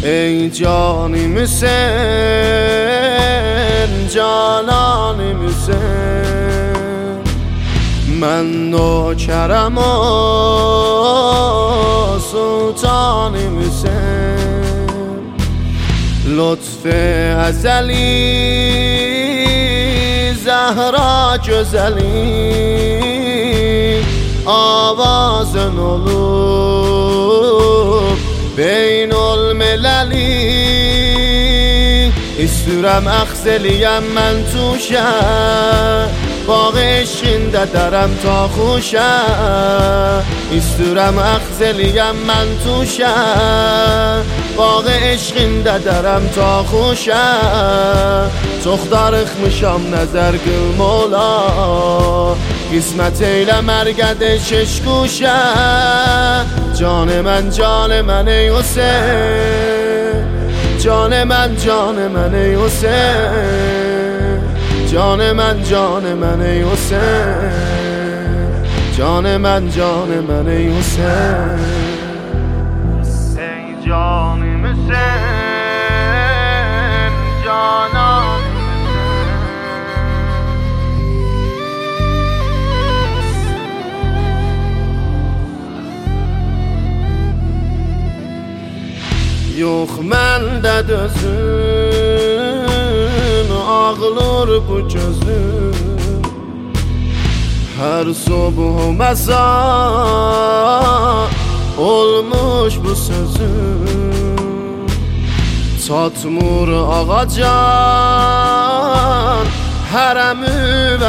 ای جانی حسین جانان حسین من نوکرم و سلطان حسین لطف ازلی زهرا güzeli avazın olup beynülmelali İstürəm əxz eləyəm mən tuşə Bağ eşqində dərəm ta xuşə İstürəm əxz eləyəm mən tuşə Bağ eşqində dərəm ta xuşə Çox darıxmışam nəzər qılmola Qismət eylə mərqəd eşquşə Can mən ey Hüseyin Can من ای حسین جان من ای حسین جان من ای حسین ای جان حسین جانان Yox məndə dözün ağlır bu gözün Hər sobuh məza olmuş bu sözün Çatmır ağacan hərəmi və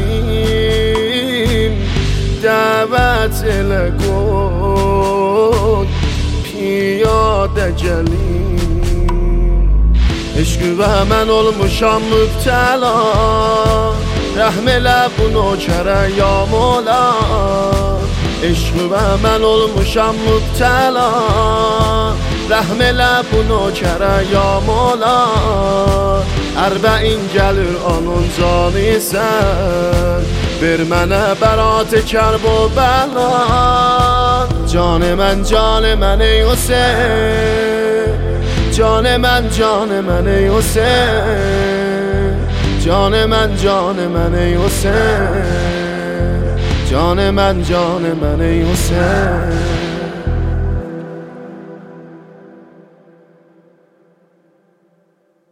əlim Dəvət elə qoy piyade gelin Eşqü və mən olmuşam mübtəla Rəhm elə bu nökərə ya mola Eşqü və mən olmuşam mübtəla Rəhm elə bu nökərə ya mola Ərbəin gəlir onun canı sən Bir mənə bərat kərb o bəla Can من ey Hüseyin Can من ey Hüseyin Can من ey Hüseyin Can من ey Hüseyin